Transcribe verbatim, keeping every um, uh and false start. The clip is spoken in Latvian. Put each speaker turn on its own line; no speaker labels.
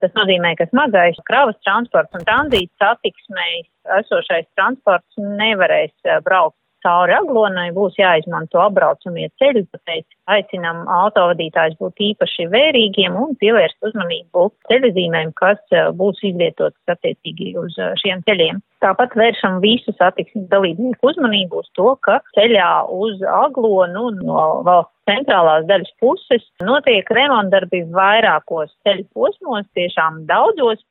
Tas nozīmē, ka smagais kravas transports un tranzīta satiksmēs esošais transports nevarēs braukt cauri Aglonai, būs jāizmanto apbraucamie ceļi, tāpēc aicinām autovadītājus būt īpaši vērīgiem un pievērst uzmanību ceļazīmēm, kas būs izvietotas attiecīgi uz šiem ceļiem. Tāpat vēršam visu satiksmes dalībnieku uzmanību uz to, ka ceļā uz Aglonu no valsts centrālās daļas puses notiek remontdarbi vairākos ceļu posmos, tiešām daudzos.